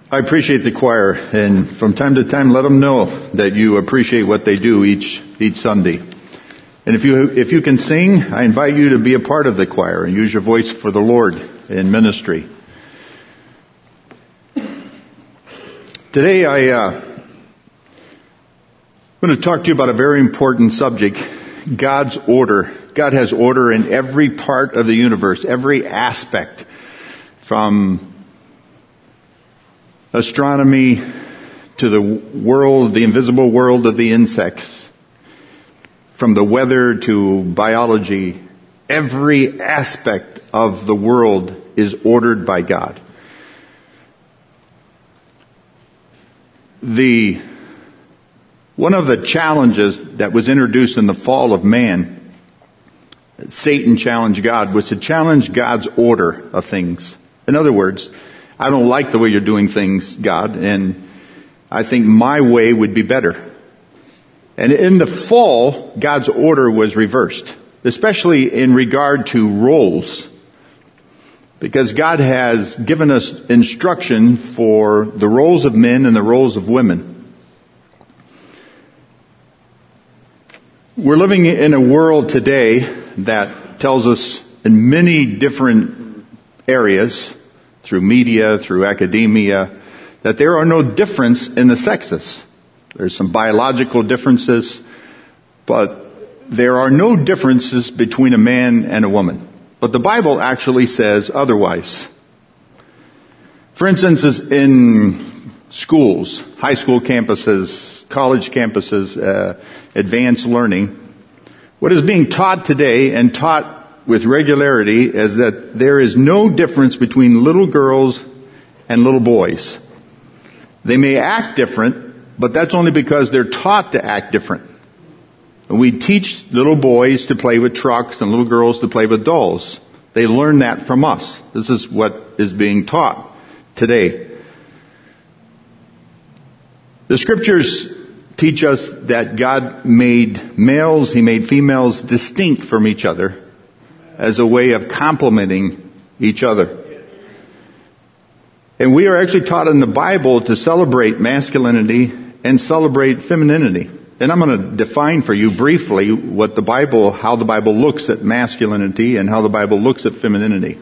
I appreciate the choir, and from time to time let them know that you appreciate what they do each Sunday. And if you can sing, I invite you to be a part of the choir and use your voice for the Lord in ministry. Today I'm going to talk to you about a very important subject, God's order. God has order in every part of the universe, every aspect, from astronomy to the world, the invisible world of the insects, from the weather to biology. Every aspect of the world is ordered by God. One of the challenges that was introduced in the fall of man, Satan challenged God, was to challenge God's order of things. In other words, I don't like the way you're doing things, God, and I think my way would be better. And in the fall, God's order was reversed, especially in regard to roles, because God has given us instruction for the roles of men and the roles of women. We're living in a world today that tells us in many different areas, through media, through academia, that there are no difference in the sexes. There's some biological differences, but there are no differences between a man and a woman. But the Bible actually says otherwise. For instance, in schools, high school campuses, college campuses, advanced learning, what is being taught today and taught with regularity is that there is no difference between little girls and little boys. They may act different, but that's only because they're taught to act different. We teach little boys to play with trucks and little girls to play with dolls. They learn that from us. This is what is being taught today. The scriptures teach us that God made males, He made females distinct from each other as a way of complementing each other. And we are actually taught in the Bible to celebrate masculinity and celebrate femininity. And I'm going to define for you briefly how the Bible looks at masculinity and how the Bible looks at femininity.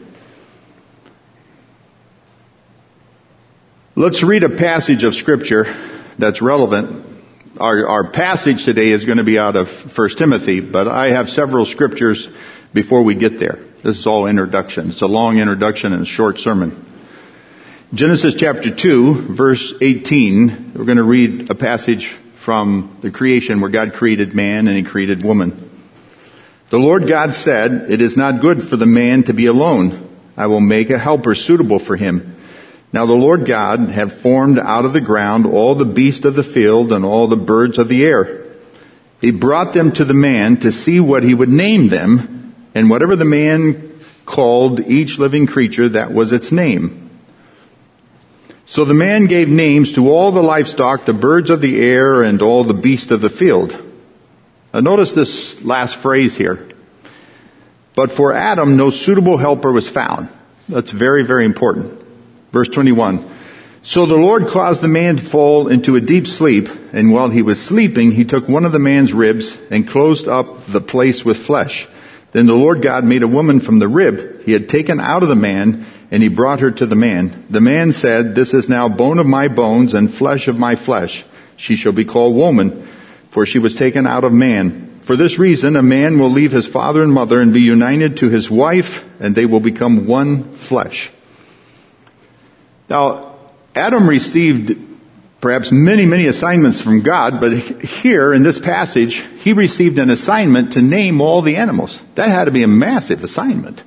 Let's read a passage of Scripture that's relevant. Our passage today is going to be out of 1 Timothy, but I have several scriptures before we get there. This is all introduction. It's a long introduction and a short sermon. Genesis chapter 2, verse 18, we're going to read a passage from the creation where God created man and He created woman. The Lord God said, "It is not good for the man to be alone. I will make a helper suitable for him." Now the Lord God had formed out of the ground all the beasts of the field and all the birds of the air. He brought them to the man to see what he would name them, and whatever the man called each living creature, that was its name. So the man gave names to all the livestock, the birds of the air, and all the beasts of the field. Now notice this last phrase here. But for Adam, no suitable helper was found. That's very, very important. Verse 21. So the Lord caused the man to fall into a deep sleep, and while he was sleeping, He took one of the man's ribs and closed up the place with flesh. Then the Lord God made a woman from the rib He had taken out of the man, and He brought her to the man. The man said, "This is now bone of my bones and flesh of my flesh. She shall be called woman, for she was taken out of man. For this reason, a man will leave his father and mother and be united to his wife, and they will become one flesh." Now, Adam received perhaps many, many assignments from God, but here in this passage, he received an assignment to name all the animals. That had to be a massive assignment.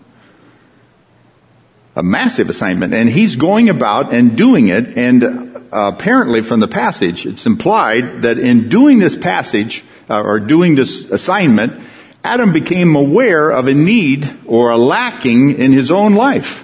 A massive assignment. And he's going about and doing it, and apparently from the passage, it's implied that in doing this passage, or doing this assignment, Adam became aware of a need or a lacking in his own life.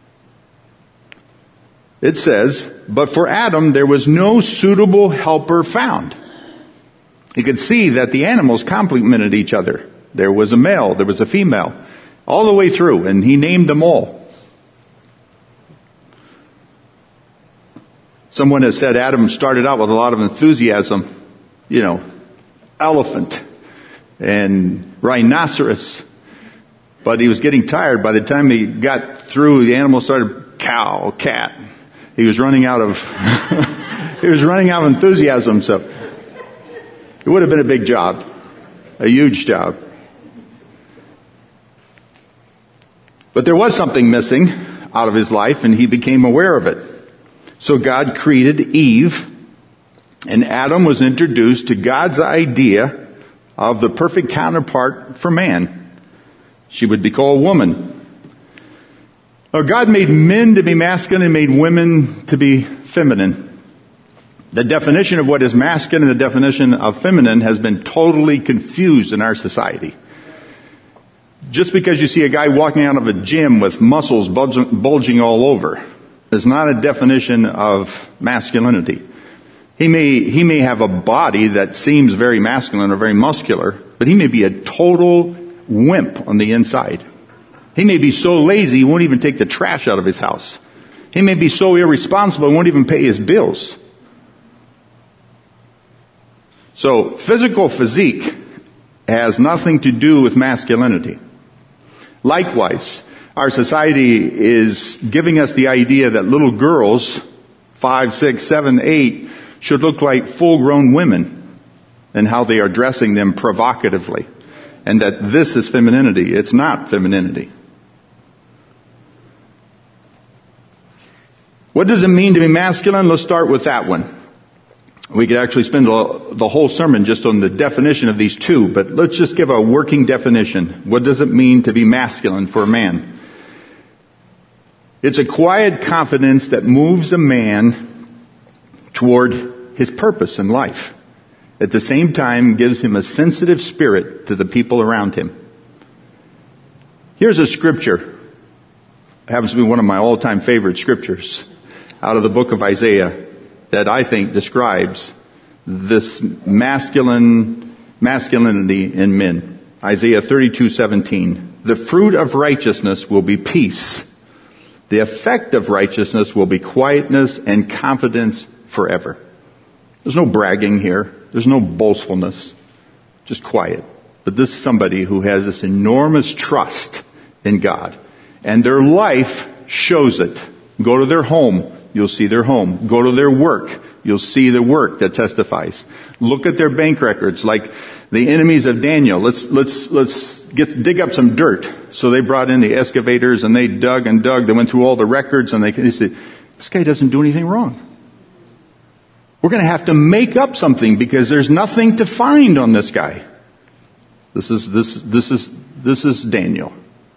It says, but for Adam there was no suitable helper found. He could see that the animals complemented each other. There was a male, there was a female, all the way through, and he named them all. Someone has said Adam started out with a lot of enthusiasm, elephant and rhinoceros, but he was getting tired. By the time he got through, the animal started cow, cat. He was running out of enthusiasm, so it would have been a big job, a huge job. But there was something missing out of his life, and he became aware of it. So God created Eve, and Adam was introduced to God's idea of the perfect counterpart for man. She would be called woman. God made men to be masculine and made women to be feminine. The definition of what is masculine and the definition of feminine has been totally confused in our society. Just because you see a guy walking out of a gym with muscles bulging all over is not a definition of masculinity. He may have a body that seems very masculine or very muscular, but he may be a total wimp on the inside. He may be so lazy he won't even take the trash out of his house. He may be so irresponsible he won't even pay his bills. So physical physique has nothing to do with masculinity. Likewise, our society is giving us the idea that little girls, 5, 6, 7, 8, should look like full-grown women and how they are dressing them provocatively. And that this is femininity. It's not femininity. What does it mean to be masculine? Let's start with that one. We could actually spend the whole sermon just on the definition of these two, but let's just give a working definition. What does it mean to be masculine for a man? It's a quiet confidence that moves a man toward his purpose in life. At the same time, gives him a sensitive spirit to the people around him. Here's a scripture. It happens to be one of my all-time favorite scriptures out of the book of Isaiah that I think describes this masculinity in men. Isaiah 32:17. The fruit of righteousness will be peace. The effect of righteousness will be quietness and confidence forever. There's no bragging here. There's no boastfulness. Just quiet. But this is somebody who has this enormous trust in God. And their life shows it. Go to their home, you'll see their home. Go to their work, you'll see the work that testifies. Look at their bank records, like the enemies of Daniel. Let's dig up some dirt. So they brought in the excavators and they dug and dug. They went through all the records and they said, this guy doesn't do anything wrong. We're going to have to make up something because there's nothing to find on this guy. This is Daniel.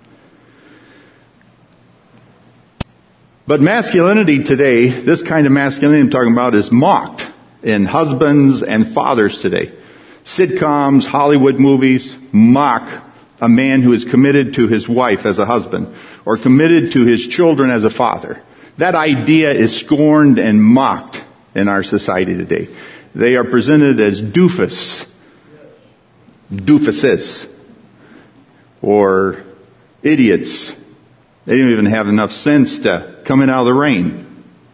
But masculinity today, this kind of masculinity I'm talking about, is mocked in husbands and fathers today. Sitcoms, Hollywood movies mock a man who is committed to his wife as a husband or committed to his children as a father. That idea is scorned and mocked in our society today. They are presented as doofuses, or idiots. They don't even have enough sense to come in out of the rain.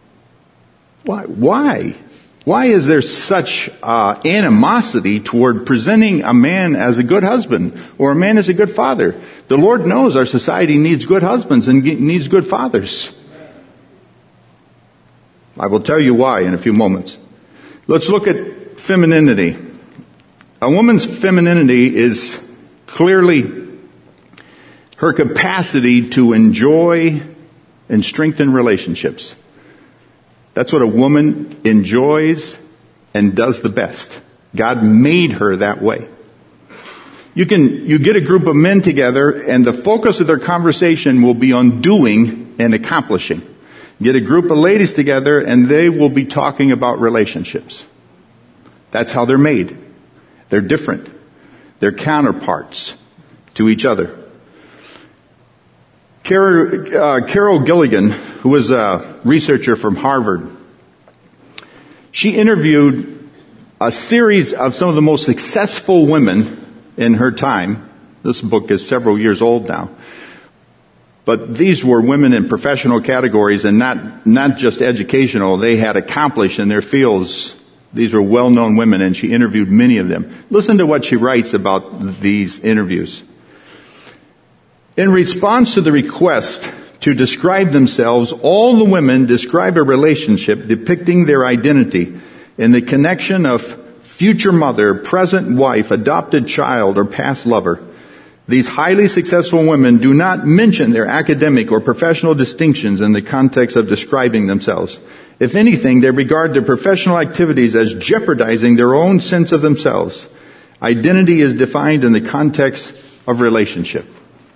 Why? Why is there such animosity toward presenting a man as a good husband or a man as a good father? The Lord knows our society needs good husbands and needs good fathers. I will tell you why in a few moments. Let's look at femininity. A woman's femininity is clearly her capacity to enjoy and strengthen relationships. That's what a woman enjoys and does the best. God made her that way. You get a group of men together and the focus of their conversation will be on doing and accomplishing. Get a group of ladies together and they will be talking about relationships. That's how they're made. They're different. They're counterparts to each other. Carol Gilligan, who was a researcher from Harvard, she interviewed a series of some of the most successful women in her time. This book is several years old now. But these were women in professional categories and not just educational. They had accomplished in their fields. These were well-known women, and she interviewed many of them. Listen to what she writes about these interviews. In response to the request to describe themselves, all the women describe a relationship depicting their identity in the connection of future mother, present wife, adopted child, or past lover. These highly successful women do not mention their academic or professional distinctions in the context of describing themselves. If anything, they regard their professional activities as jeopardizing their own sense of themselves. Identity is defined in the context of relationship.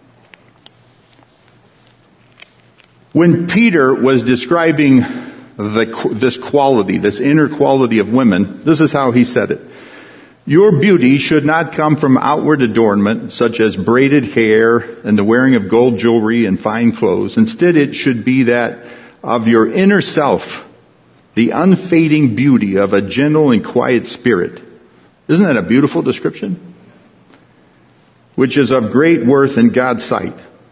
When Peter was describing this quality, this inner quality of women, this is how he said it. Your beauty should not come from outward adornment, such as braided hair and the wearing of gold jewelry and fine clothes. Instead, it should be that of your inner self, the unfading beauty of a gentle and quiet spirit. Isn't that a beautiful description? Which is of great worth in God's sight.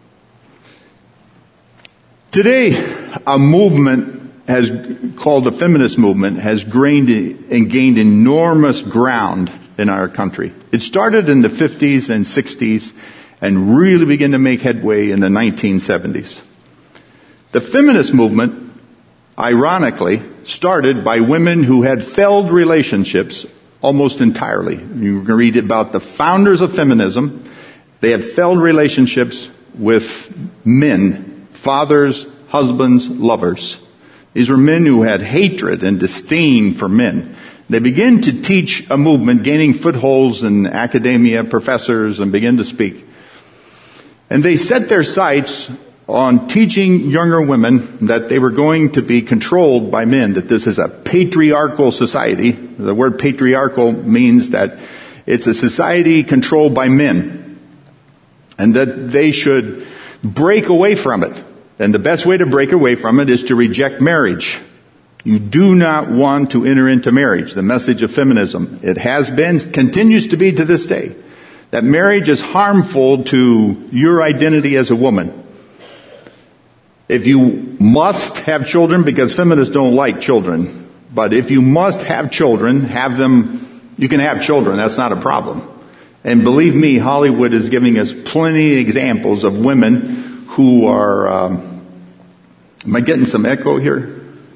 Today, a movement called the feminist movement has gained enormous ground in our country. It started in the 50s and 60s and really began to make headway in the 1970s. The feminist movement, ironically, started by women who had failed relationships almost entirely. You can read about the founders of feminism. They had failed relationships with men, fathers, husbands, lovers. These were men who had hatred and disdain for men. They began to teach a movement, gaining footholds in academia, professors, and began to speak. And they set their sights on teaching younger women that they were going to be controlled by men, that this is a patriarchal society. The word patriarchal means that it's a society controlled by men, and that they should break away from it. And the best way to break away from it is to reject marriage. You do not want to enter into marriage. The message of feminism. It has been, continues to be to this day, that marriage is harmful to your identity as a woman. If you must have children, because feminists don't like children, but if you must have children, have them, you can have children. That's not a problem. And believe me, Hollywood is giving us plenty of examples of women who are, am I getting some echo here?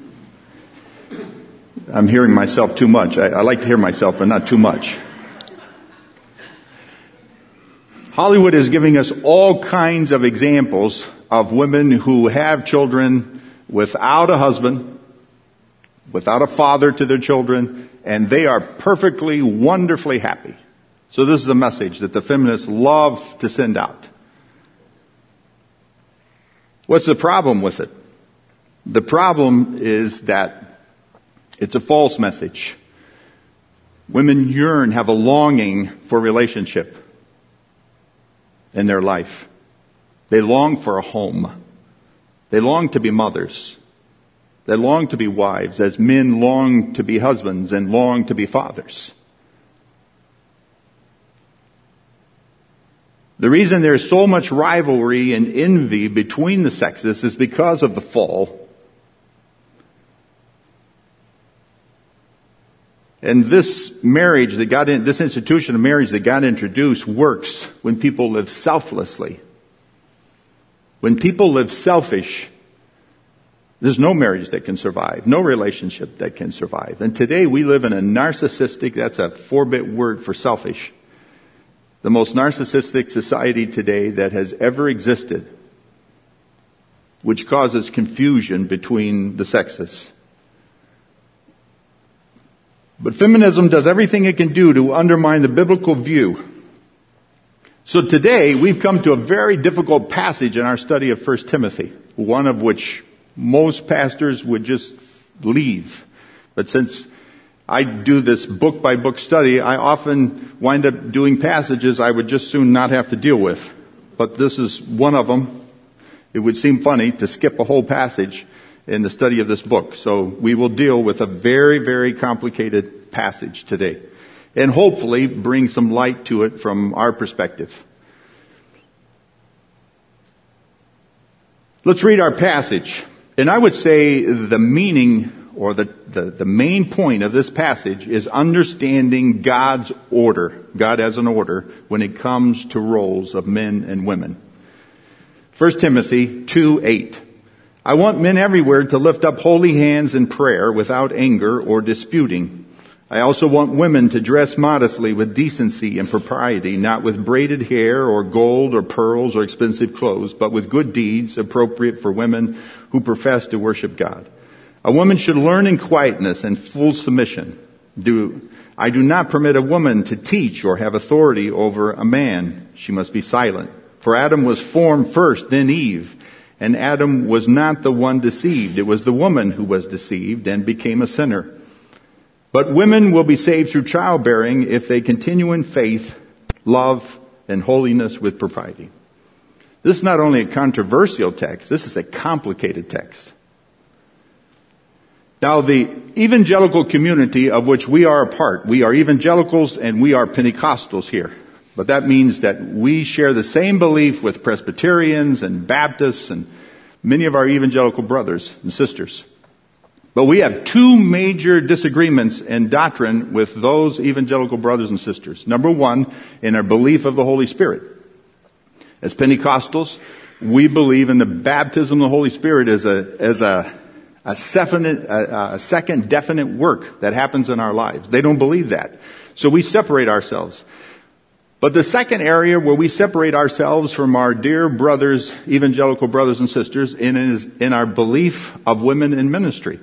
I'm hearing myself too much. I like to hear myself, but not too much. Hollywood is giving us all kinds of examples of women who have children without a husband, without a father to their children, and they are perfectly, wonderfully happy. So this is a message that the feminists love to send out. What's the problem with it? The problem is that it's a false message. Women yearn, have a longing for relationship in their life. They long for a home. They long to be mothers. They long to be wives, as men long to be husbands and long to be fathers. The reason there's so much rivalry and envy between the sexes is because of the fall. And this marriage that this institution of marriage that God introduced works when people live selflessly. When people live selfish, there's no marriage that can survive, no relationship that can survive. And today we live in a narcissistic, that's a 4-bit word for selfish, the most narcissistic society today that has ever existed, which causes confusion between the sexes. But feminism does everything it can do to undermine the biblical view. So today, we've come to a very difficult passage in our study of 1 Timothy, one of which most pastors would just leave. But since I do this book-by-book study, I often wind up doing passages I would just soon not have to deal with. But this is one of them. It would seem funny to skip a whole passage in the study of this book. So we will deal with a very, very complicated passage today, and hopefully bring some light to it from our perspective. Let's read our passage. And I would say the meaning or the main point of this passage is understanding God's order. God has an order when it comes to roles of men and women. 1 Timothy 2:8. I want men everywhere to lift up holy hands in prayer without anger or disputing. I also want women to dress modestly with decency and propriety, not with braided hair or gold or pearls or expensive clothes, but with good deeds appropriate for women who profess to worship God. A woman should learn in quietness and full submission. I do not permit a woman to teach or have authority over a man. She must be silent. For Adam was formed first, then Eve. And Adam was not the one deceived. It was the woman who was deceived and became a sinner. But women will be saved through childbearing if they continue in faith, love, and holiness with propriety. This is not only a controversial text, this is a complicated text. Now, the evangelical community of which we are a part, we are evangelicals and we are Pentecostals here. But that means that we share the same belief with Presbyterians and Baptists and many of our evangelical brothers and sisters. But we have two major disagreements in doctrine with those evangelical brothers and sisters. Number one, in our belief of the Holy Spirit. As Pentecostals, we believe in the baptism of the Holy Spirit as a second definite work that happens in our lives. They don't believe that. So we separate ourselves. But the second area where we separate ourselves from our dear brothers, evangelical brothers and sisters, is in our belief of women in ministry.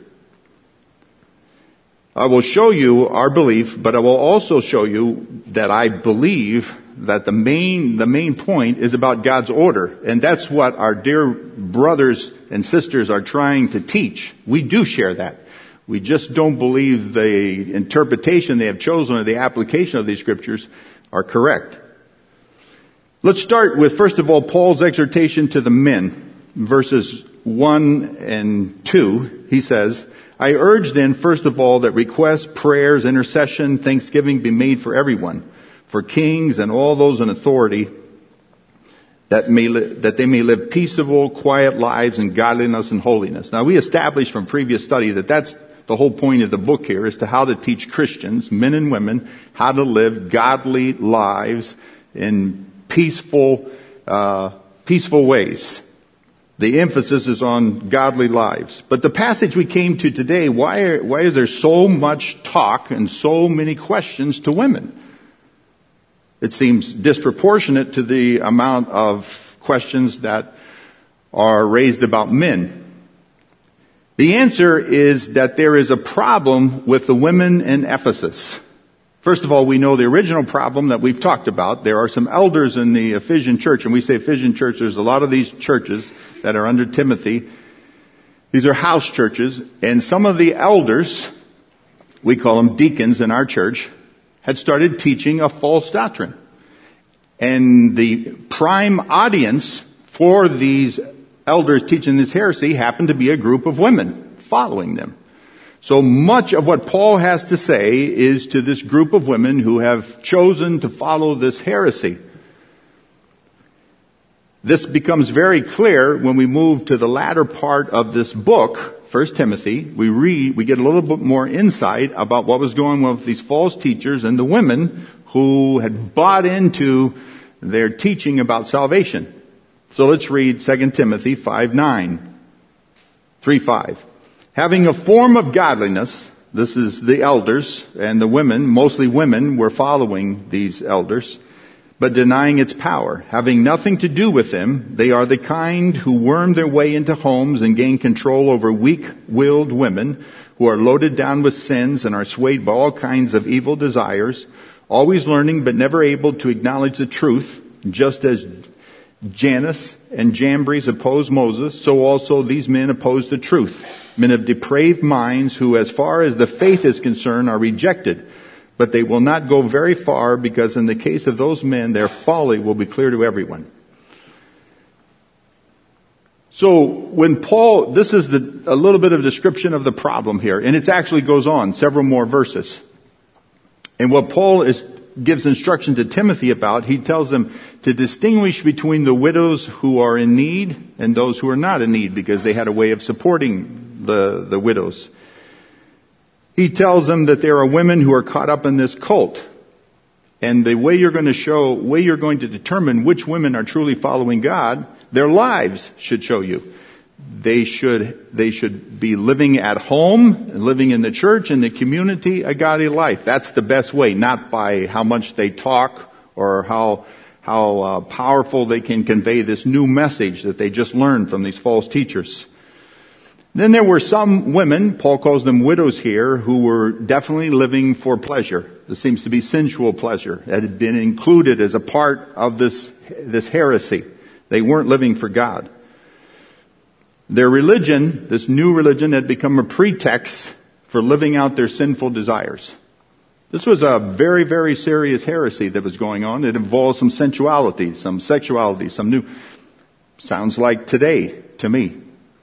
I will show you our belief, but I will also show you that I believe that the main point is about God's order. And that's what our dear brothers and sisters are trying to teach. We do share that. We just don't believe the interpretation they have chosen or the application of these scriptures are correct. Let's start with, first of all, Paul's exhortation to the men. Verses 1 and 2, he says, I urge then, first of all, that requests, prayers, intercession, thanksgiving be made for everyone, for kings and all those in authority, that they may live peaceable, quiet lives in godliness and holiness. Now, we established from previous study that that's the whole point of the book here, is to how to teach Christians, men and women, how to live godly lives in peaceful ways. The emphasis is on godly lives. But the passage we came to today, why is there so much talk and so many questions to women? It seems disproportionate to the amount of questions that are raised about men. The answer is that there is a problem with the women in Ephesus. First of all, we know the original problem that we've talked about. There are some elders in the Ephesian church, and we say Ephesian church, there's a lot of these churches that are under Timothy. These are house churches, and some of the elders, we call them deacons in our church, had started teaching a false doctrine. And the prime audience for these elders teaching this heresy happened to be a group of women following them. So much of what Paul has to say is to this group of women who have chosen to follow this heresy. This becomes very clear when we move to the latter part of this book, 1 Timothy. We get a little bit more insight about what was going on with these false teachers and the women who had bought into their teaching about salvation. So let's read 2 Timothy 3:5. Having a form of godliness, this is the elders and the women, mostly women were following these elders, but denying its power. Having nothing to do with them, they are the kind who worm their way into homes and gain control over weak-willed women who are loaded down with sins and are swayed by all kinds of evil desires, always learning but never able to acknowledge the truth, just as Jannes and Jambres opposed Moses, so also these men oppose the truth. Men of depraved minds who, as far as the faith is concerned, are rejected. But they will not go very far, because in the case of those men, their folly will be clear to everyone. So when Paul, this is a little bit of a description of the problem here, and it actually goes on several more verses. And what Paul is gives instruction to Timothy about, he tells them to distinguish between the widows who are in need and those who are not in need, because they had a way of supporting the widows. He tells them that there are women who are caught up in this cult. And the way you're going to determine which women are truly following God, their lives should show you. They should be living at home, living in the church, in the community, a godly life. That's the best way, not by how much they talk or how powerful they can convey this new message that they just learned from these false teachers. Then there were some women, Paul calls them widows here, who were definitely living for pleasure. This seems to be sensual pleasure that had been included as a part of this heresy. They weren't living for God. Their religion, this new religion, had become a pretext for living out their sinful desires. This was a very, very serious heresy that was going on. It involved some sensuality, some sexuality, some new... Sounds like today to me.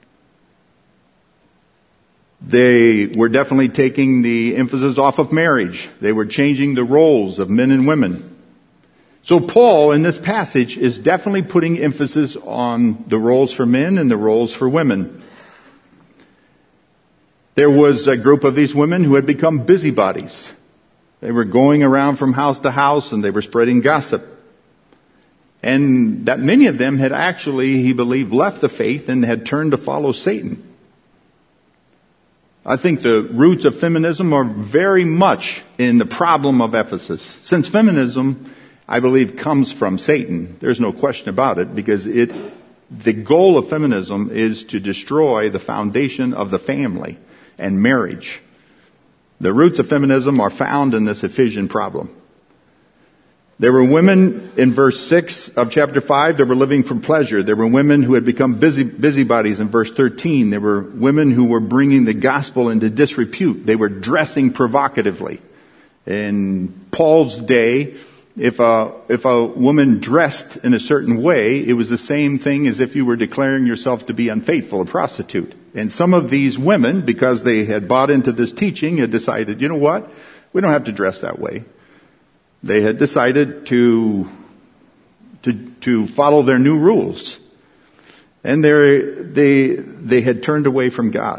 They were definitely taking the emphasis off of marriage. They were changing the roles of men and women. So Paul, in this passage, is definitely putting emphasis on the roles for men and the roles for women. There was a group of these women who had become busybodies. They were going around from house to house and they were spreading gossip. And that many of them had actually, he believed, left the faith and had turned to follow Satan. I think the roots of feminism are very much in the problem of Ephesus. Since feminism, I believe, comes from Satan, there's no question about it, because the goal of feminism is to destroy the foundation of the family and marriage. The roots of feminism are found in this Ephesian problem. There were women in verse 6 of chapter 5 that were living for pleasure. There were women who had become busybodies in verse 13. There were women who were bringing the gospel into disrepute. They were dressing provocatively. In Paul's day, if a woman dressed in a certain way, it was the same thing as if you were declaring yourself to be unfaithful, a prostitute. And some of these women, because they had bought into this teaching, had decided, you know what? We don't have to dress that way. They had decided to follow their new rules. And they had turned away from God.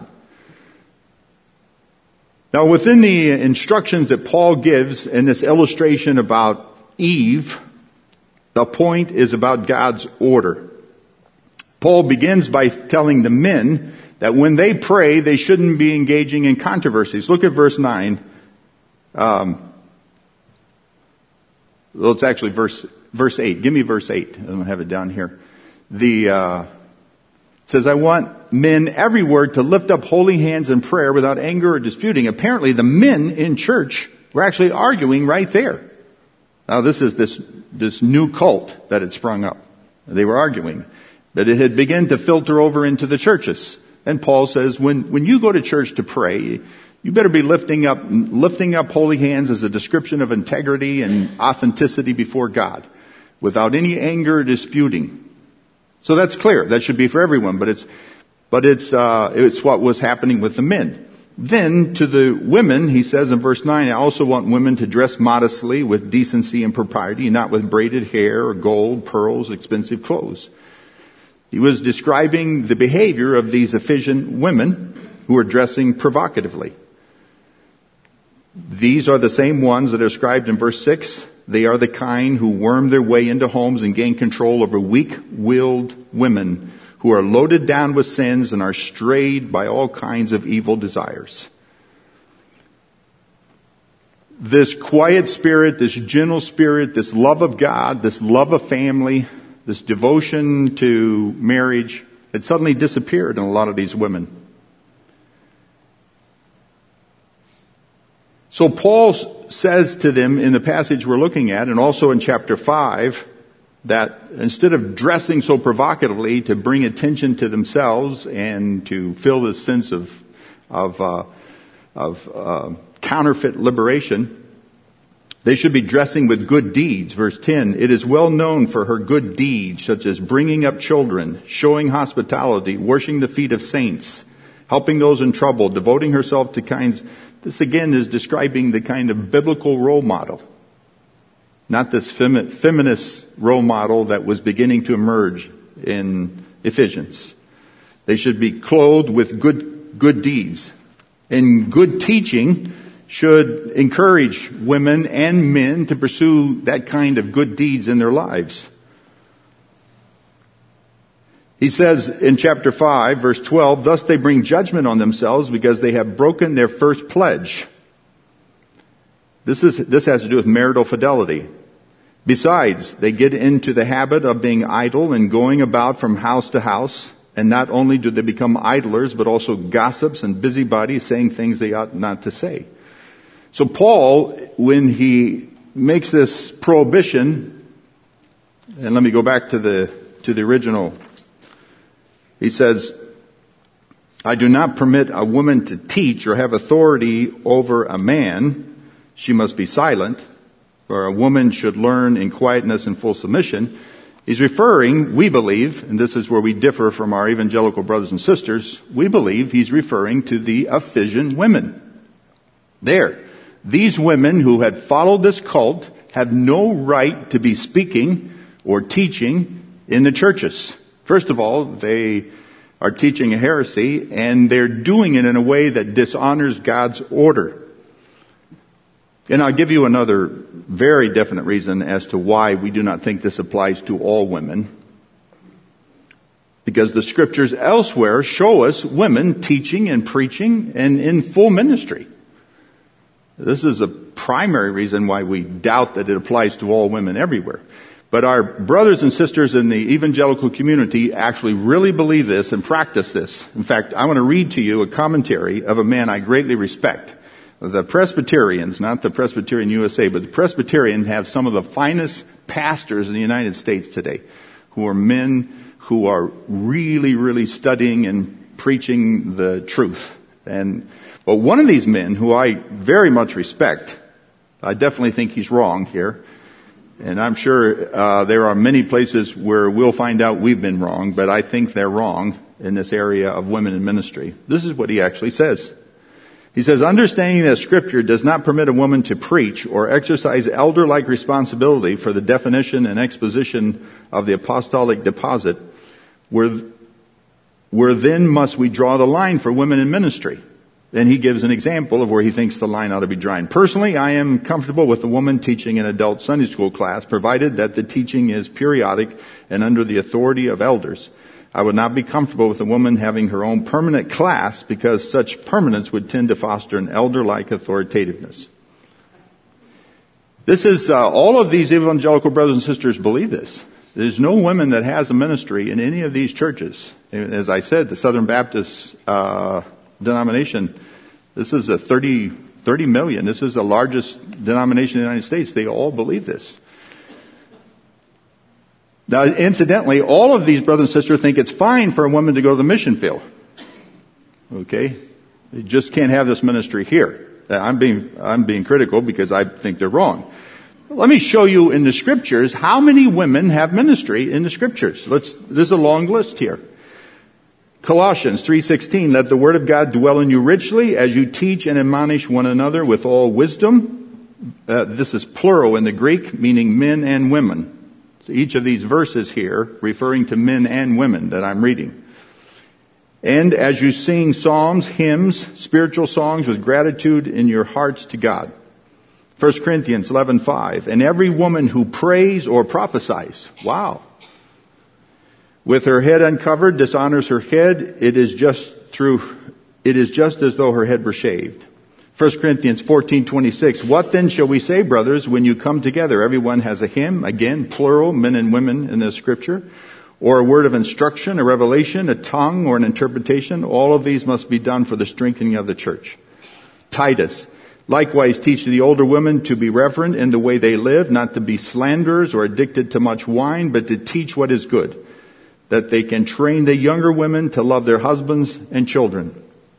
Now within the instructions that Paul gives in this illustration about Eve, the point is about God's order. Paul begins by telling the men that when they pray, they shouldn't be engaging in controversies. Look at verse 9. Well, it's actually verse 8. Give me verse 8. I don't have it down here. It says, I want men everywhere to lift up holy hands in prayer without anger or disputing. Apparently the men in church were actually arguing right there. Now this is this new cult that had sprung up. They were arguing. But it had begun to filter over into the churches. And Paul says, when you go to church to pray, you better be lifting up holy hands as a description of integrity and authenticity before God, without any anger or disputing. So that's clear. That should be for everyone, but it's what was happening with the men. Then to the women, he says in verse 9, I also want women to dress modestly with decency and propriety, not with braided hair or gold, pearls, expensive clothes. He was describing the behavior of these Ephesian women who were dressing provocatively. These are the same ones that are described in verse 6. They are the kind who worm their way into homes and gain control over weak-willed women who are loaded down with sins and are strayed by all kinds of evil desires. This quiet spirit, this gentle spirit, this love of God, this love of family, this devotion to marriage, it suddenly disappeared in a lot of these women. So Paul says to them in the passage we're looking at, and also in chapter 5, that instead of dressing so provocatively to bring attention to themselves and to fill this sense of counterfeit liberation, they should be dressing with good deeds. Verse 10, it is well known for her good deeds, such as bringing up children, showing hospitality, washing the feet of saints, helping those in trouble, devoting herself to kinds. This again is describing the kind of biblical role model. not this feminist role model that was beginning to emerge in Ephesians. They should be clothed with good deeds. And good teaching should encourage women and men to pursue that kind of good deeds in their lives. He says in chapter 5, verse 12, thus they bring judgment on themselves because they have broken their first pledge. This has to do with marital fidelity. Besides, they get into the habit of being idle and going about from house to house. And not only do they become idlers, but also gossips and busybodies, saying things they ought not to say. So Paul, when he makes this prohibition, and let me go back to the original. He says, I do not permit a woman to teach or have authority over a man. She must be silent, or a woman should learn in quietness and full submission. He's referring, we believe, and this is where we differ from our evangelical brothers and sisters, we believe he's referring to the Ephesian women. These women who had followed this cult have no right to be speaking or teaching in the churches. First of all, they are teaching a heresy, and they're doing it in a way that dishonors God's order. And I'll give you another very definite reason as to why we do not think this applies to all women. Because the scriptures elsewhere show us women teaching and preaching and in full ministry. This is a primary reason why we doubt that it applies to all women everywhere. But our brothers and sisters in the evangelical community actually really believe this and practice this. In fact, I want to read to you a commentary of a man I greatly respect. The Presbyterians, not the Presbyterian USA, but the Presbyterians have some of the finest pastors in the United States today, who are men who are really, really studying and preaching the truth. But one of these men, who I very much respect, I definitely think he's wrong here. And I'm sure there are many places where we'll find out we've been wrong, but I think they're wrong in this area of women in ministry. This is what he actually says. He says, understanding that Scripture does not permit a woman to preach or exercise elder-like responsibility for the definition and exposition of the apostolic deposit, where then must we draw the line for women in ministry? Then he gives an example of where he thinks the line ought to be drawn. Personally, I am comfortable with a woman teaching an adult Sunday school class, provided that the teaching is periodic and under the authority of elders. I would not be comfortable with a woman having her own permanent class, because such permanence would tend to foster an elder-like authoritativeness. This is, all of these evangelical brothers and sisters believe this. There's no women that has a ministry in any of these churches. As I said, the Southern Baptist denomination, this is a 30 million. This is the largest denomination in the United States. They all believe this. Now, incidentally, all of these brothers and sisters think it's fine for a woman to go to the mission field. Okay? You just can't have this ministry here. I'm being critical because I think they're wrong. Let me show you in the scriptures how many women have ministry in the scriptures. There's a long list here. Colossians 3:16, let the word of God dwell in you richly as you teach and admonish one another with all wisdom. This is plural in the Greek, meaning men and women. So each of these verses here referring to men and women that I'm reading. And as you sing psalms, hymns, spiritual songs with gratitude in your hearts to God. 1 Corinthians 11:5, and every woman who prays or prophesies. Wow. With her head uncovered, dishonors her head. It is just as though her head were shaved. 1 Corinthians 14:26. What then shall we say, brothers, when you come together? Everyone has a hymn, again, plural, men and women in this scripture, or a word of instruction, a revelation, a tongue, or an interpretation. All of these must be done for the strengthening of the church. Titus. Likewise, teach the older women to be reverent in the way they live, not to be slanderers or addicted to much wine, but to teach what is good, that they can train the younger women to love their husbands and children.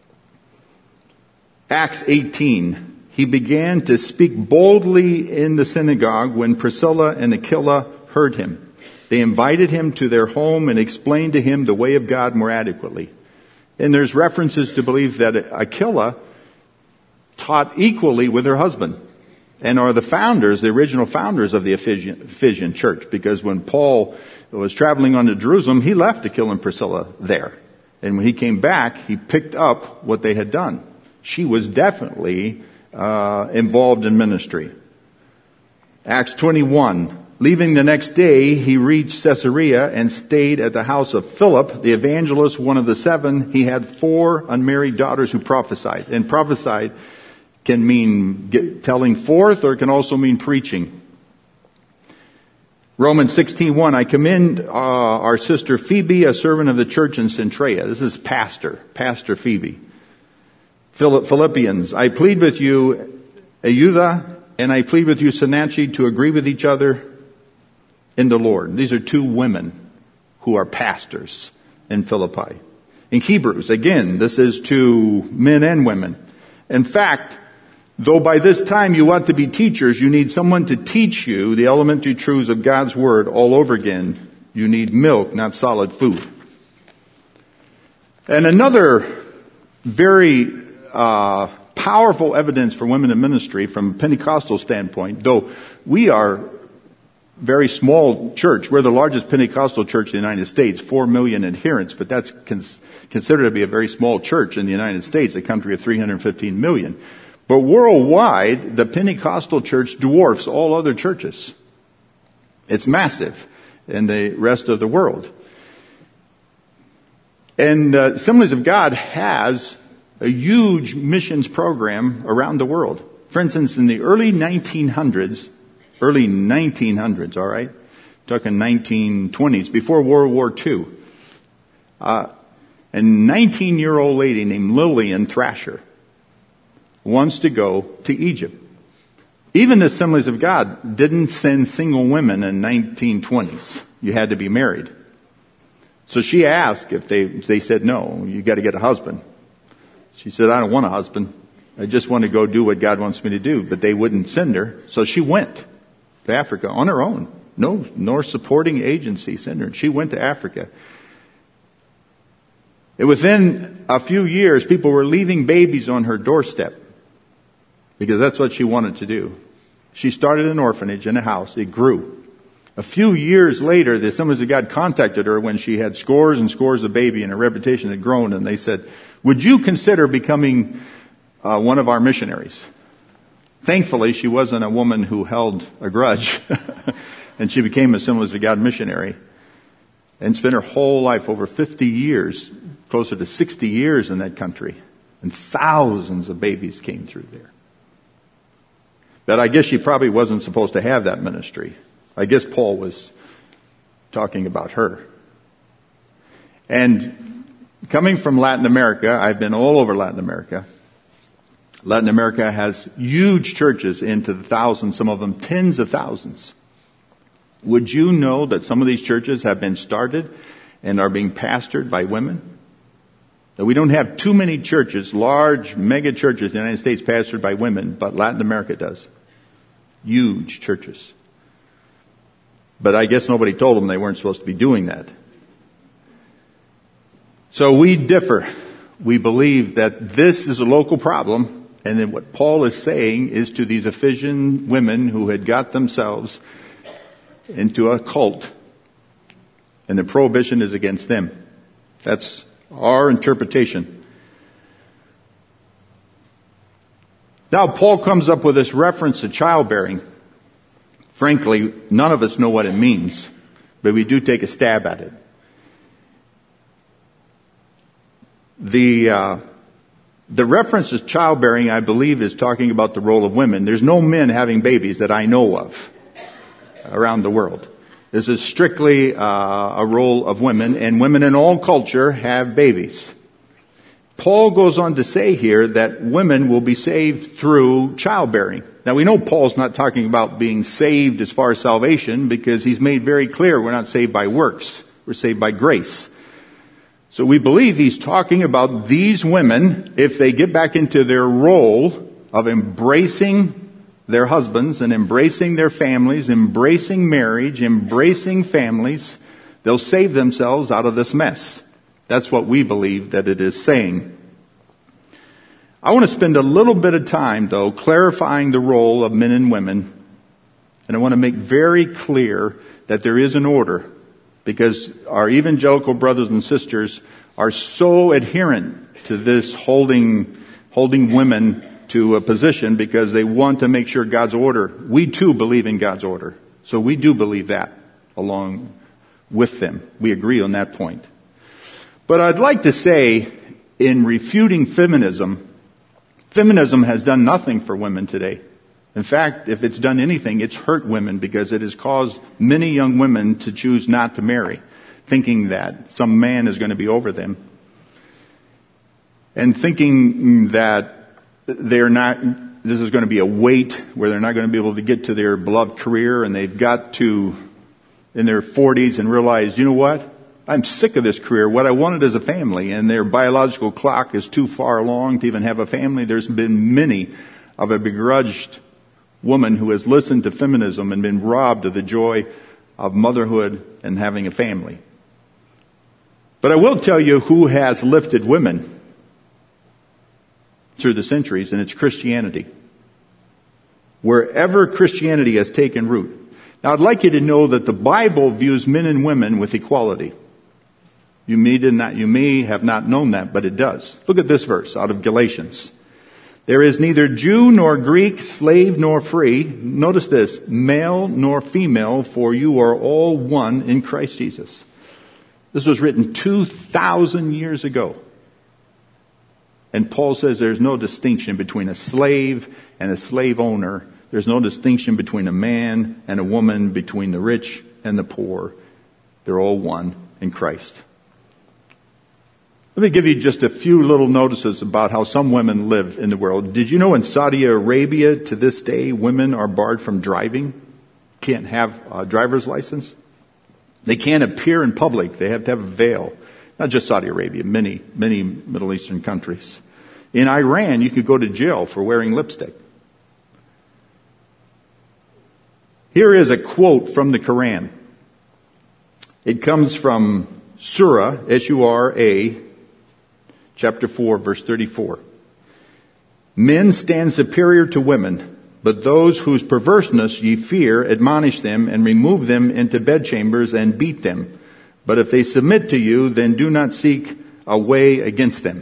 Acts 18. He began to speak boldly in the synagogue when Priscilla and Aquila heard him. They invited him to their home and explained to him the way of God more adequately. And there's references to believe that Aquila taught equally with her husband. and are the founders, the original founders of the Ephesian church, because when Paul was traveling on to Jerusalem, he left Aquila and Priscilla there. And when he came back, he picked up what they had done. She was definitely involved in ministry. Acts 21. Leaving the next day, he reached Caesarea and stayed at the house of Philip, the evangelist, one of the 7. He had 4 unmarried daughters who prophesied. And prophesied can mean telling forth, or it can also mean preaching. Romans 16:1, I commend our sister Phoebe, a servant of the church in Cenchrea. This is Pastor Phoebe. Philippians, I plead with you, Euodia, and I plead with you, Syntyche, to agree with each other in the Lord. These are 2 women who are pastors in Philippi. In Hebrews, again, this is to men and women. In fact, though by this time you ought to be teachers, you need someone to teach you the elementary truths of God's Word all over again. You need milk, not solid food. And another very powerful evidence for women in ministry from a Pentecostal standpoint, though we are very small church. We're the largest Pentecostal church in the United States, 4 million adherents, but that's considered to be a very small church in the United States, a country of 315 million. But worldwide, the Pentecostal church dwarfs all other churches. It's massive in the rest of the world. And Assemblies of God has a huge missions program around the world. For instance, in the early 1900s, all right? Talking 1920s, before World War II. A 19-year-old lady named Lillian Thrasher wants to go to Egypt. Even the Assemblies of God didn't send single women in 1920s. You had to be married. So she asked if they said, no, you got to get a husband. She said, I don't want a husband. I just want to go do what God wants me to do. But they wouldn't send her. So she went to Africa on her own. No supporting agency sent her. She went to Africa. And within a few years, people were leaving babies on her doorstep because that's what she wanted to do. She started an orphanage in a house. It grew. A few years later, the Assemblies of God contacted her when she had scores and scores of babies and her reputation had grown, and they said, would you consider becoming one of our missionaries? Thankfully, she wasn't a woman who held a grudge, and she became a Assemblies of God missionary and spent her whole life, over 50 years, closer to 60 years in that country, and thousands of babies came through there. But I guess she probably wasn't supposed to have that ministry. I guess Paul was talking about her. And coming from Latin America, I've been all over Latin America. Latin America has huge churches into the thousands, some of them tens of thousands. Would you know that some of these churches have been started and are being pastored by women? That we don't have too many churches, large mega churches in the United States pastored by women, but Latin America does. Huge churches. But I guess nobody told them they weren't supposed to be doing that. So we differ. We believe that this is a local problem, and then what Paul is saying is to these Ephesian women who had got themselves into a cult, and the prohibition is against them. That's our interpretation. Now Paul comes up with this reference to childbearing. Frankly, none of us know what it means, but we do take a stab at it. The reference to childbearing, I believe, is talking about the role of women. There's no men having babies that I know of around the world. This is strictly a role of women, and women in all culture have babies. Paul goes on to say here that women will be saved through childbearing. Now we know Paul's not talking about being saved as far as salvation, because he's made very clear we're not saved by works. We're saved by grace. So we believe he's talking about these women, if they get back into their role of embracing their husbands and embracing their families, embracing marriage, embracing families, they'll save themselves out of this mess. That's what we believe that it is saying. I want to spend a little bit of time, though, clarifying the role of men and women. And I want to make very clear that there is an order, because our evangelical brothers and sisters are so adherent to this holding women to a position because they want to make sure God's order. We too believe in God's order. So we do believe that along with them. We agree on that point. But I'd like to say, in refuting feminism has done nothing for women today. In fact, if it's done anything, it's hurt women, because it has caused many young women to choose not to marry, thinking that some man is going to be over them, and thinking that this is going to be a weight where they're not going to be able to get to their beloved career, and they've got to, in their 40s, and realize, you know what? I'm sick of this career. What I wanted is a family, and their biological clock is too far along to even have a family. There's been many of a begrudged woman who has listened to feminism and been robbed of the joy of motherhood and having a family. But I will tell you who has lifted women through the centuries, and it's Christianity. Wherever Christianity has taken root. Now, I'd like you to know that the Bible views men and women with equality. You may have not known that, but it does. Look at this verse out of Galatians. There is neither Jew nor Greek, slave nor free. Notice this, male nor female, for you are all one in Christ Jesus. This was written 2,000 years ago. And Paul says there's no distinction between a slave and a slave owner. There's no distinction between a man and a woman, between the rich and the poor. They're all one in Christ. Let me give you just a few little notices about how some women live in the world. Did you know in Saudi Arabia to this day, women are barred from driving? Can't have a driver's license? They can't appear in public. They have to have a veil. Not just Saudi Arabia, many Middle Eastern countries. In Iran, you could go to jail for wearing lipstick. Here is a quote from the Quran. It comes from Surah, S-U-R-A, chapter 4, verse 34. Men stand superior to women, but those whose perverseness ye fear, admonish them and remove them into bedchambers and beat them. But if they submit to you, then do not seek a way against them.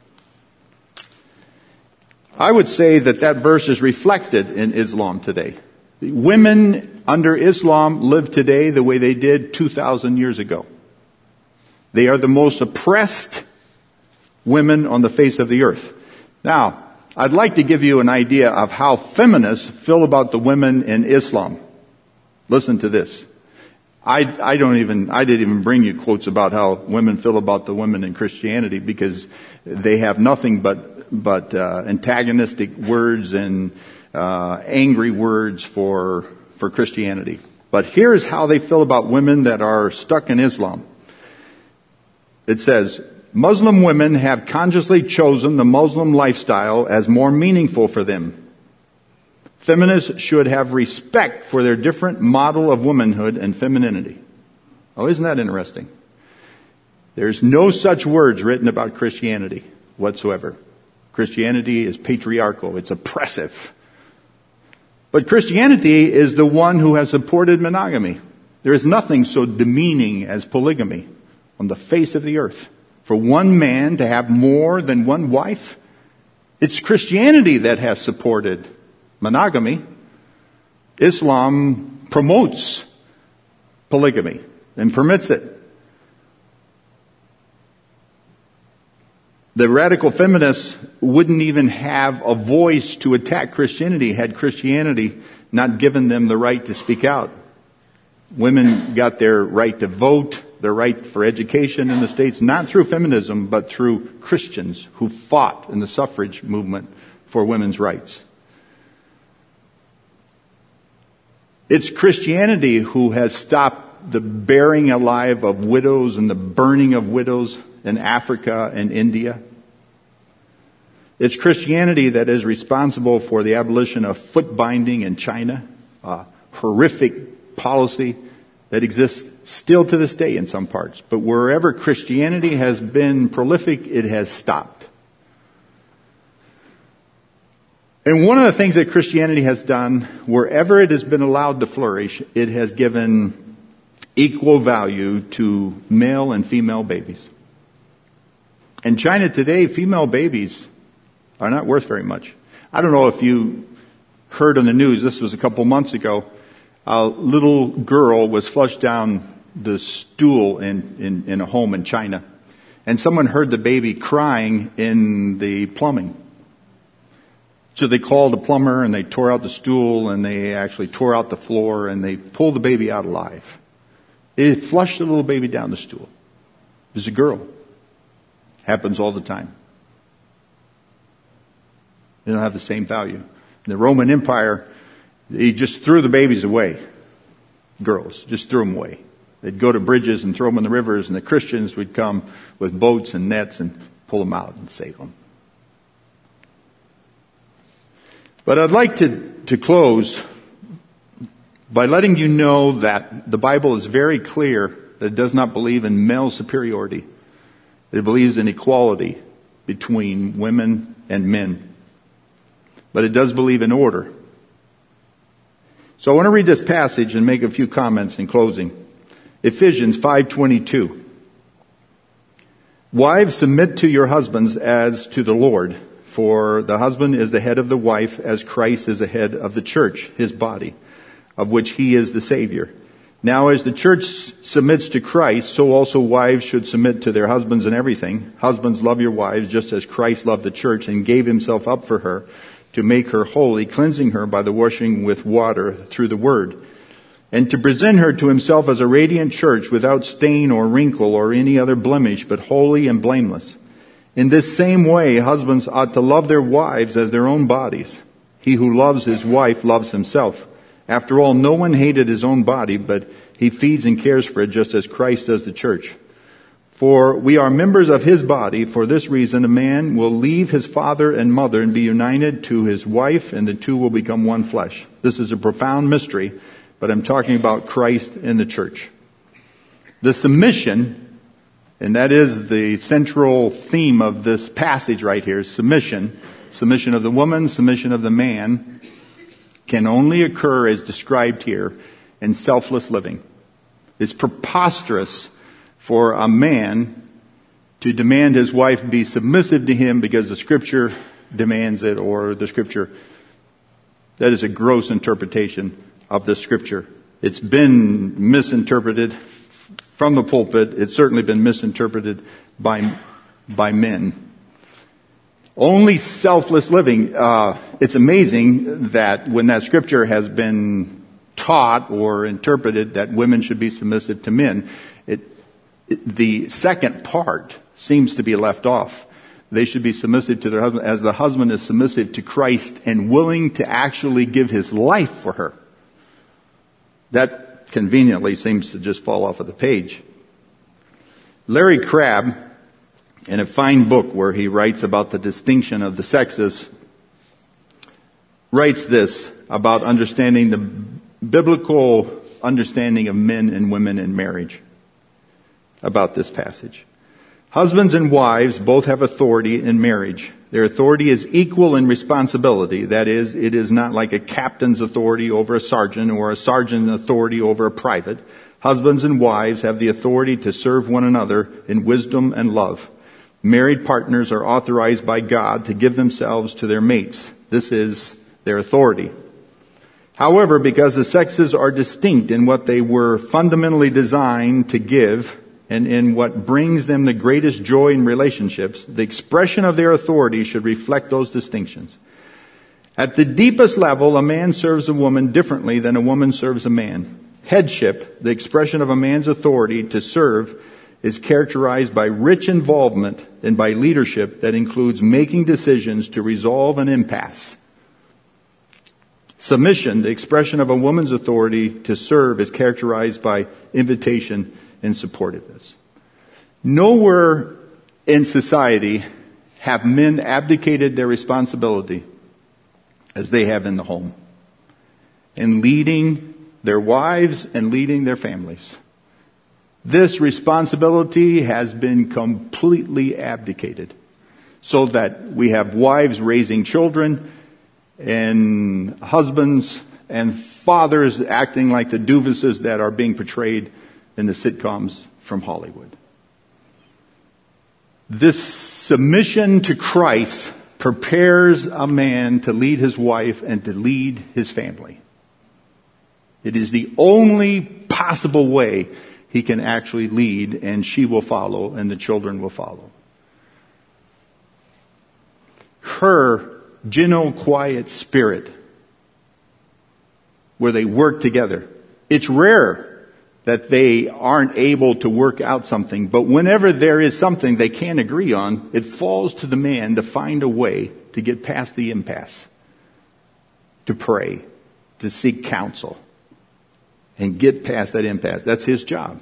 I would say that verse is reflected in Islam today. Women under Islam live today the way they did 2,000 years ago. They are the most oppressed women on the face of the earth. Now, I'd like to give you an idea of how feminists feel about the women in Islam. Listen to this. I didn't even bring you quotes about how women feel about the women in Christianity, because they have nothing but antagonistic words and angry words for Christianity. But here's how they feel about women that are stuck in Islam. It says, Muslim women have consciously chosen the Muslim lifestyle as more meaningful for them. Feminists should have respect for their different model of womanhood and femininity. Oh, isn't that interesting? There's no such words written about Christianity whatsoever. Christianity is patriarchal. It's oppressive. But Christianity is the one who has supported monogamy. There is nothing so demeaning as polygamy on the face of the earth. For one man to have more than one wife, it's Christianity that has supported monogamy. Islam promotes polygamy and permits it. The radical feminists wouldn't even have a voice to attack Christianity had Christianity not given them the right to speak out. Women got their right to vote, their right for education in the States, not through feminism, but through Christians who fought in the suffrage movement for women's rights. It's Christianity who has stopped the burying alive of widows and the burning of widows in Africa and India. It's Christianity that is responsible for the abolition of foot binding in China, a horrific policy that exists still to this day in some parts. But wherever Christianity has been prolific, it has stopped. And one of the things that Christianity has done, wherever it has been allowed to flourish, it has given equal value to male and female babies. In China today, female babies are not worth very much. I don't know if you heard on the news, this was a couple months ago, a little girl was flushed down the stool in a home in China. And someone heard the baby crying in the plumbing. So they called a plumber and they tore out the stool and they actually tore out the floor and they pulled the baby out alive. They flushed the little baby down the stool. It was a girl. Happens all the time. They don't have the same value. In the Roman Empire, they just threw the babies away. Girls, just threw them away. They'd go to bridges and throw them in the rivers, and the Christians would come with boats and nets and pull them out and save them. But I'd like to close by letting you know that the Bible is very clear that it does not believe in male superiority. It believes in equality between women and men. But it does believe in order. So I want to read this passage and make a few comments in closing. Ephesians 5:22. Wives, submit to your husbands as to the Lord. For the husband is the head of the wife, as Christ is the head of the church, his body, of which he is the Savior. Now as the church submits to Christ, so also wives should submit to their husbands in everything. Husbands, love your wives, just as Christ loved the church and gave himself up for her, to make her holy, cleansing her by the washing with water through the word, and to present her to himself as a radiant church without stain or wrinkle or any other blemish, but holy and blameless. In this same way, husbands ought to love their wives as their own bodies. He who loves his wife loves himself. After all, no one hated his own body, but he feeds and cares for it just as Christ does the church. For we are members of his body. For this reason, a man will leave his father and mother and be united to his wife, and the two will become one flesh. This is a profound mystery, but I'm talking about Christ and the church. The submission, and that is the central theme of this passage right here, submission. Submission of the woman, submission of the man, can only occur as described here in selfless living. It's preposterous for a man to demand his wife be submissive to him because the scripture demands it, or the scripture, that is a gross interpretation of the scripture. It's been misinterpreted from the pulpit. It's certainly been misinterpreted by men. Only selfless living. It's amazing that when that scripture has been taught or interpreted that women should be submissive to men, the second part seems to be left off. They should be submissive to their husband as the husband is submissive to Christ and willing to actually give his life for her. That conveniently seems to just fall off of the page. Larry Crabb, in a fine book where he writes about the distinction of the sexes, writes this about understanding the biblical understanding of men and women in marriage about this passage. Husbands and wives both have authority in marriage. Their authority is equal in responsibility. That is, it is not like a captain's authority over a sergeant or a sergeant's authority over a private. Husbands and wives have the authority to serve one another in wisdom and love. Married partners are authorized by God to give themselves to their mates. This is their authority. However, because the sexes are distinct in what they were fundamentally designed to give, and in what brings them the greatest joy in relationships, the expression of their authority should reflect those distinctions. At the deepest level, a man serves a woman differently than a woman serves a man. Headship, the expression of a man's authority to serve, is characterized by rich involvement and by leadership that includes making decisions to resolve an impasse. Submission, the expression of a woman's authority to serve, is characterized by invitation and supportiveness. Nowhere in society have men abdicated their responsibility as they have in the home, in leading their wives and leading their families. This responsibility has been completely abdicated, so that we have wives raising children and husbands and fathers acting like the doofuses that are being portrayed in the sitcoms from Hollywood. This submission to Christ prepares a man to lead his wife and to lead his family. It is the only possible way he can actually lead, and she will follow and the children will follow. Her gentle, quiet spirit, where they work together. It's rare that they aren't able to work out something, but whenever there is something they can't agree on, it falls to the man to find a way to get past the impasse, to pray, to seek counsel, and get past that impasse. That's his job.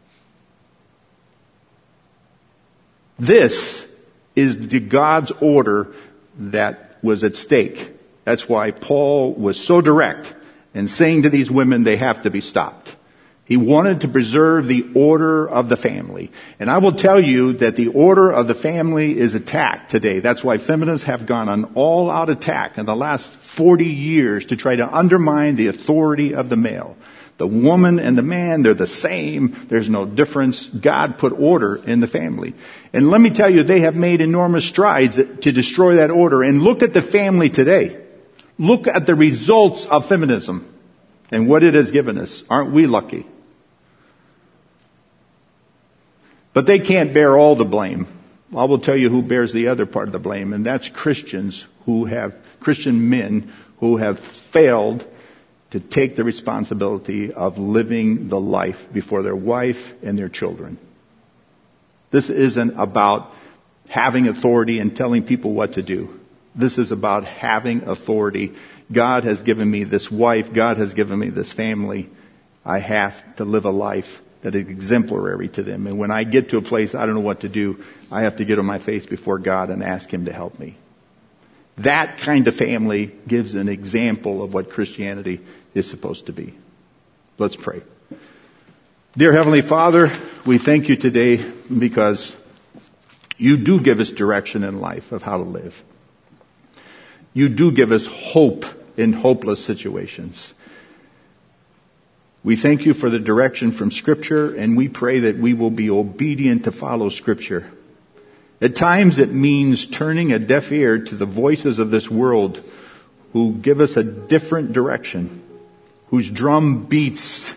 This is the God's order that was at stake. That's why Paul was so direct in saying to these women they have to be stopped. He wanted to preserve the order of the family. And I will tell you that the order of the family is attacked today. That's why feminists have gone on all-out attack in the last 40 years to try to undermine the authority of the male. The woman and the man, they're the same. There's no difference. God put order in the family. And let me tell you, they have made enormous strides to destroy that order. And look at the family today. Look at the results of feminism and what it has given us. Aren't we lucky? But they can't bear all the blame. I will tell you who bears the other part of the blame, and that's Christian men who have failed to take the responsibility of living the life before their wife and their children. This isn't about having authority and telling people what to do. This is about having authority. God has given me this wife. God has given me this family. I have to live a life that is exemplary to them. And when I get to a place I don't know what to do, I have to get on my face before God and ask Him to help me. That kind of family gives an example of what Christianity is supposed to be. Let's pray. Dear Heavenly Father, we thank you today because you do give us direction in life of how to live. You do give us hope in hopeless situations. We thank you for the direction from Scripture, and we pray that we will be obedient to follow Scripture. At times it means turning a deaf ear to the voices of this world who give us a different direction, whose drum beats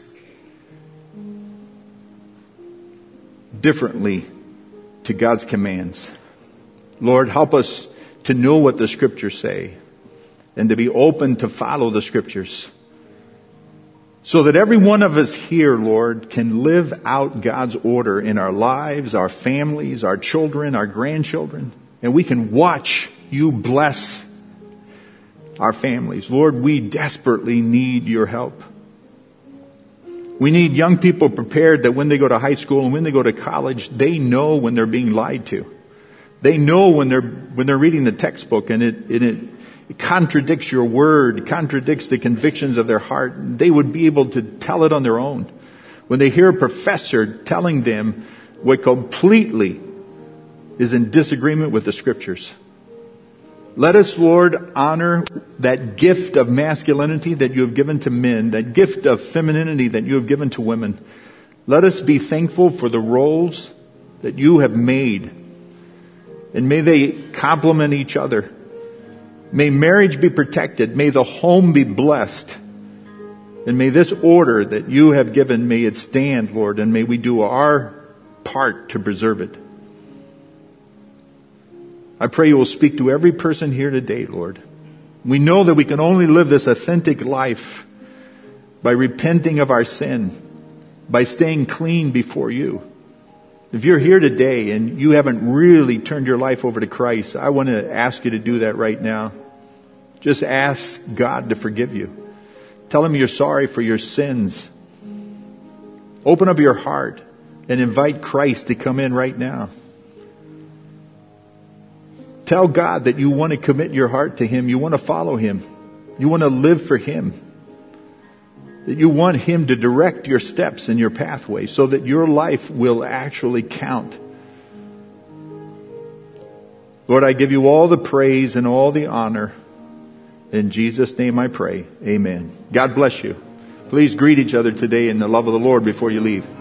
differently to God's commands. Lord, help us to know what the Scriptures say and to be open to follow the Scriptures, so that every one of us here, Lord, can live out God's order in our lives, our families, our children, our grandchildren, and we can watch you bless our families. Lord, we desperately need your help. We need young people prepared that when they go to high school and when they go to college, they know when they're being lied to. They know when they're reading the textbook and it contradicts your word, contradicts the convictions of their heart. They would be able to tell it on their own. When they hear a professor telling them what completely is in disagreement with the Scriptures. Let us, Lord, honor that gift of masculinity that you have given to men, that gift of femininity that you have given to women. Let us be thankful for the roles that you have made. And may they complement each other. May marriage be protected. May the home be blessed. And may this order that you have given, may it stand, Lord, and may we do our part to preserve it. I pray you will speak to every person here today, Lord. We know that we can only live this authentic life by repenting of our sin, by staying clean before you. If you're here today and you haven't really turned your life over to Christ, I want to ask you to do that right now. Just ask God to forgive you. Tell Him you're sorry for your sins. Open up your heart and invite Christ to come in right now. Tell God that you want to commit your heart to Him. You want to follow Him. You want to live for Him. That you want Him to direct your steps and your pathway so that your life will actually count. Lord, I give you all the praise and all the honor. In Jesus' name I pray. Amen. God bless you. Please greet each other today in the love of the Lord before you leave.